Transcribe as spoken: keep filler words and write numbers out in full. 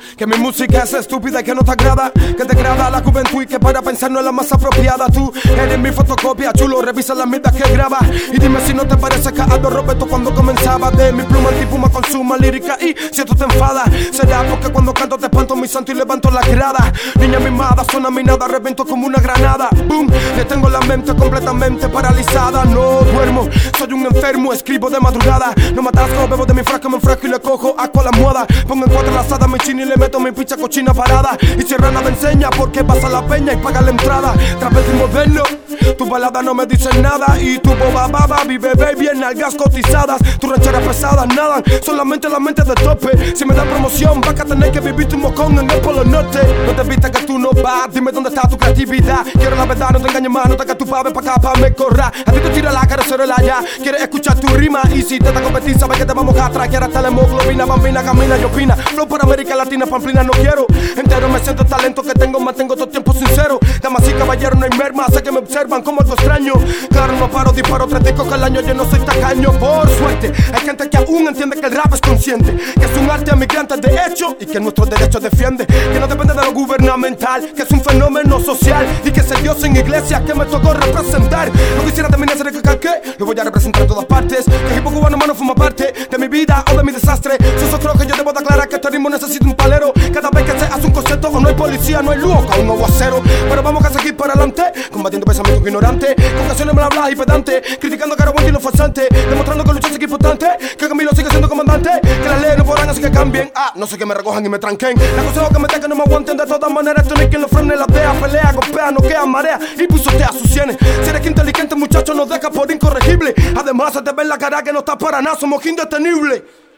Que mi música es estúpida y que no te agrada, que degrada a la juventud y que para pensar no es la más apropiada. Tú eres mi fotocopia, chulo, revisa la mierda que graba y dime si no te parece que Aldo Roberto cuando comenzaba. De mi pluma antipuma consuma lírica y si esto te enfada, será porque cuando canto te espanto mi santo y levanto la grada. Niña mimada, suena mi nada, reviento como una granada. Boom, le tengo la mente completamente paralizada. No duermo, soy un enfermo, escribo de madrugada. No me atasco, bebo de mi frasco, me enfrasco y le cojo asco a la moda. Pongo en cuatro la asada, mi chini y le meto mi picha cochina parada. Y si rana me enseña porque pasa la peña y paga la entrada. Tras vez de moderno, tu balada no me dice nada. Y tu boba baba, vive baby en algas cotizadas. Tu rancheras pesadas nadan, solamente la mente de tope. Si me dan promoción, vas a tener que vivir tu mocón en el polo norte. No te viste que tú no vas, dime dónde está tu creatividad. Quiero la verdad, no te engañes más, no te que tu pave pa' acá pa' me corra. A ti te tira la carrocerola ya, quieres escuchar tu rima. Y si te da competir, sabes que te vamos a traquear hasta la hemoglobina. Bambina, camina y opina, flow por América Latina, pamplina no quiero. Entero me siento el talento que tengo, mantengo todo tiempo sincero. Damas y caballeros no hay merma, sé que me observan como algo extraño. Claro, no paro, disparo tres discos que al año yo no soy tacaño. Por suerte, hay gente que aún entiende que el rap es consciente, que es un arte emigrante de hecho y que nuestros derechos defiende. Que no depende de lo gubernamental, que es un fenómeno social y que es el Dios en iglesia que me tocó representar. No quisiera terminar de recalcar que lo voy a representar en todas partes, que el hip hop cubano no forma parte de mi vida o de mi desastre. Eso creo que yo debo de aclarar que este ritmo necesita un palero. Cada vez que se hace un concepto o no hay policía, no hay luz, con un aguacero. Pero vamos a seguir para adelante, combatiendo pensamientos ignorantes, con canciones mal habladas y pedantes, criticando a Carabuente y los falsantes, demostrando que luchar es importante, que Camilo sigue siendo comandante, que las leyes no podrán así que cambien. Ah, no sé que me recojan y me tranquen. La cosa que me tenga que no me aguanten de todas maneras. Esto no hay quien lo frene, la vea, pelea, golpea, noquea, marea y pisotea sus sienes. Si eres que inteligente, muchacho, nos deja por incorregible. Además, se te ve en la cara que no está para nada, somos indetenibles.